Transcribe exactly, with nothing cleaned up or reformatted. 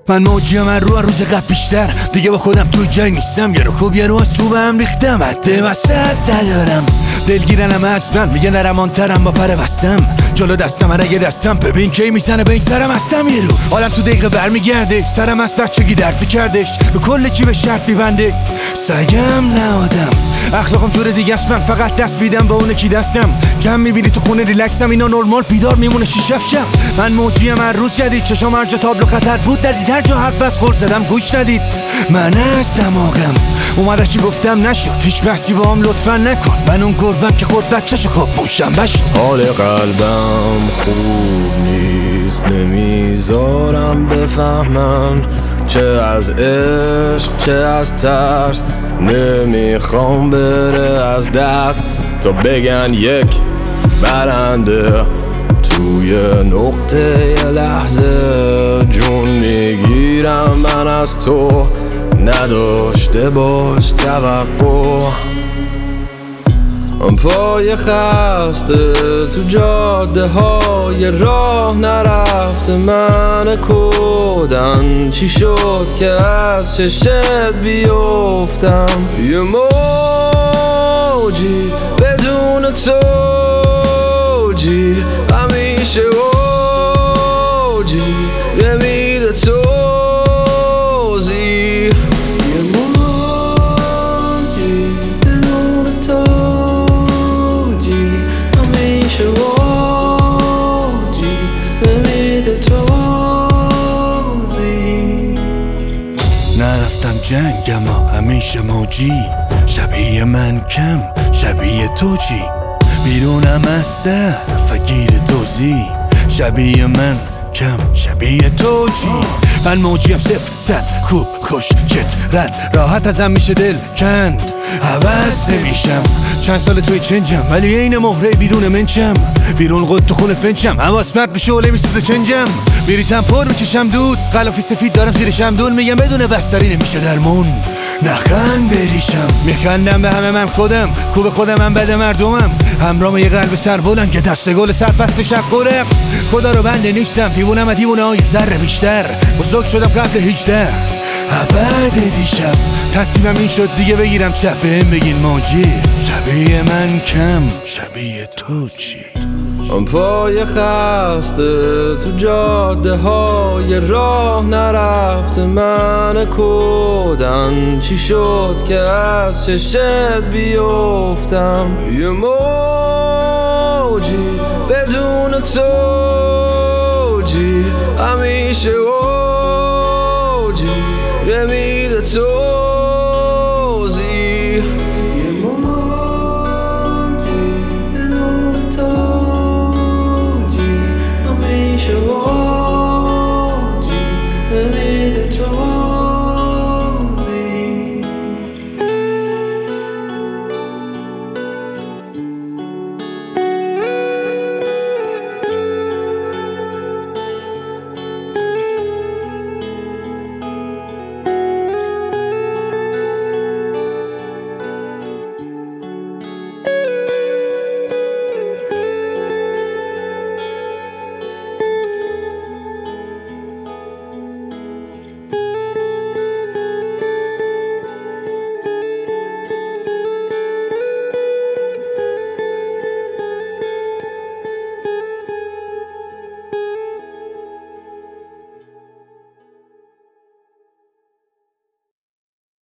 من موجیم من رو روز قبل بیشتر دیگه با خودم توی جای نیستم. یه رو خوب یه رو از تو به هم ریختم. حد وسط ندارم دلگیرنم اصلا میگه نرمانترم با پر بستم جلو دستم اگه دستم ببین کی میزنه به این سرم هستم. یه رو حالم تو دقیقه برمیگرده سرم از بچگی درد میکردش رو کل چی به شرط میبنده. سگم نه آدم اخلاقم جور دیگه است. من فقط دست بیدم به اونه کی دستم کم میبینی تو خونه ریلکسم اینا نورمال بیدار میمونه شیشفشم. من موجیم هر روز جدید چشام هر جا تابلو خطر بود ندید هر جا حرف از خورد زدم گوش ندید. من از دماغم اومده چی گفتم نشد هیچ بحثی با هم لطفا نکن. من اون گربم که خورد بچه‌شو خواب موشم بشو. حال قلبم خوب نیست نمیذارم بفهمن چه از عشق چه از ترس. نمیخوام بره از دست تا بگن یک برنده توی نقطه یه لحظه جون میگیرم من از تو نداشته باش توقع. پای خسته تو جاده های راه نرفته من کودن چی شد که از چشت بیفتم. یه موجی بدون توجی همیشه اوجی نمیده توزی. یه موجی بدون توجی همیشه اوجی نمیده توزی. نرفتم جنگ اما همیشه موجی شبیه من کم شبیه تو چی بیرونم از سر فگیر توزی شبیه من کم شبیه تو چی. من موجیم صفر صد خوب خوش چت رد راحت ازم میشه دل کند عوض نمیشم. چند سال توی چنجم ولی این مهره بیرون منچم بیرون قد تو خونه فنچم حواس مرد به شعله میسوزه چنجم بریزم پر میکشم دود غلافی سفید دارم زیر شمدون میگم بدون بستری نمیشه درمون. نخند بریشم میخندم به همه من خودم خوب خودم من بده مردمم همرام یه قلب سر بلند که دست گل سر فصل شق قرق. خدا رو بنده نیستم دیوونم و دیوونه های ذره بیشتر بزرگ شدم قبل هجده ابد دیشب تصمیمم این شد دیگه بگیرم چپ بهم بگین موجی شبیه من کم شبیه تو چی. پای خسته تو جاده های راه نرفته من کودن چی شد که از چشت بیفتم. یه موجی بدون توجی همیشه